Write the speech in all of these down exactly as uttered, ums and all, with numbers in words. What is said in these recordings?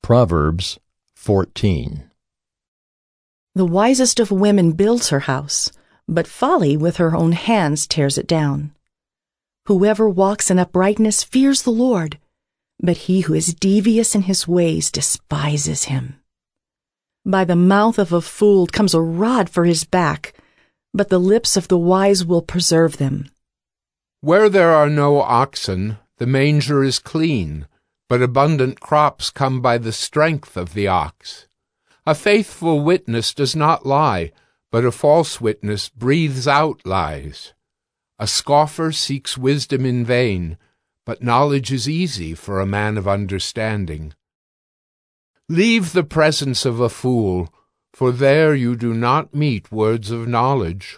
Proverbs fourteen. The wisest of women builds her house, but folly with her own hands tears it down. Whoever walks in uprightness fears the Lord, but he who is devious in his ways despises him. By the mouth of a fool comes a rod for his back, but the lips of the wise will preserve them. Where there are no oxen, the manger is clean, but abundant crops come by the strength of the ox. A faithful witness does not lie, but a false witness breathes out lies. A scoffer seeks wisdom in vain, but knowledge is easy for a man of understanding. Leave the presence of a fool, for there you do not meet words of knowledge.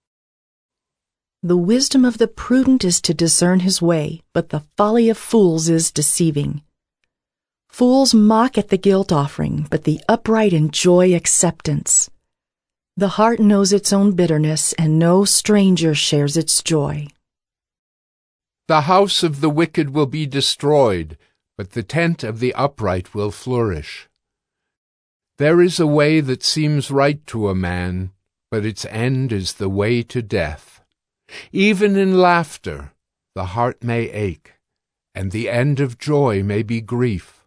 The wisdom of the prudent is to discern his way, but the folly of fools is deceiving. Fools mock at the guilt offering, but the upright enjoy acceptance. The heart knows its own bitterness, and no stranger shares its joy. The house of the wicked will be destroyed, but the tent of the upright will flourish. There is a way that seems right to a man, but its end is the way to death. Even in laughter, the heart may ache, and the end of joy may be grief.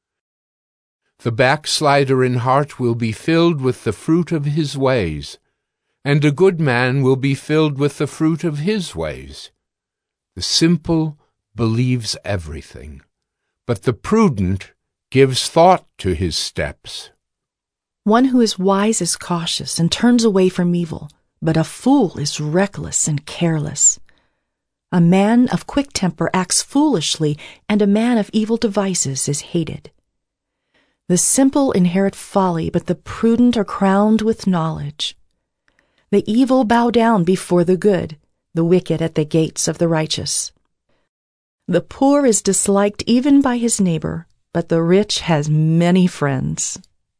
The backslider in heart will be filled with the fruit of his ways, and a good man will be filled with the fruit of his ways. The simple believes everything, but the prudent gives thought to his steps. One who is wise is cautious and turns away from evil, but a fool is reckless and careless. A man of quick temper acts foolishly, and a man of evil devices is hated. The simple inherit folly, but the prudent are crowned with knowledge. The evil bow down before the good, the wicked at the gates of the righteous. The poor is disliked even by his neighbor, but the rich has many friends.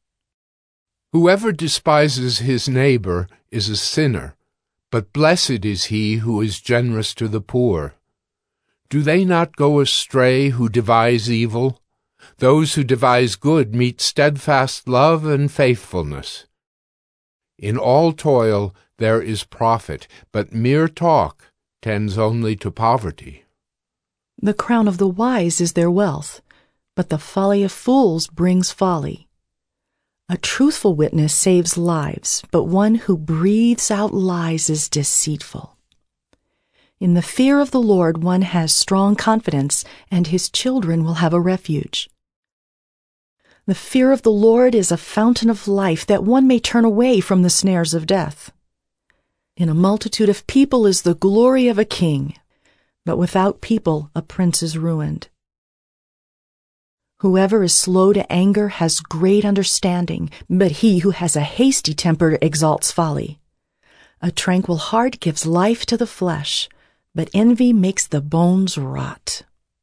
Whoever despises his neighbor is a sinner, but blessed is he who is generous to the poor. Do they not go astray who devise evil? Those who devise good meet steadfast love and faithfulness. In all toil there is profit, but mere talk tends only to poverty. The crown of the wise is their wealth, but the folly of fools brings folly. A truthful witness saves lives, but one who breathes out lies is deceitful. In the fear of the Lord one has strong confidence, and his children will have a refuge. The fear of the Lord is a fountain of life, that one may turn away from the snares of death. In a multitude of people is the glory of a king, but without people a prince is ruined. Whoever is slow to anger has great understanding, but he who has a hasty temper exalts folly. A tranquil heart gives life to the flesh, but envy makes the bones rot.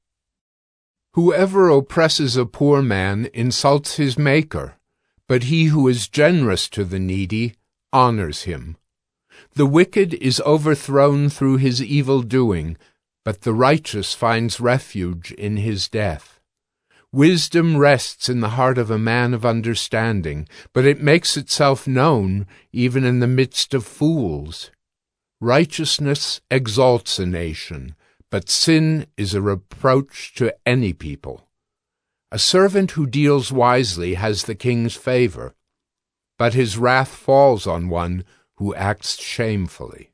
Whoever oppresses a poor man insults his Maker, but he who is generous to the needy honors him. The wicked is overthrown through his evil doing, but the righteous finds refuge in his death. Wisdom rests in the heart of a man of understanding, but it makes itself known even in the midst of fools. Righteousness exalts a nation, but sin is a reproach to any people. A servant who deals wisely has the king's favor, but his wrath falls on one who acts shamefully.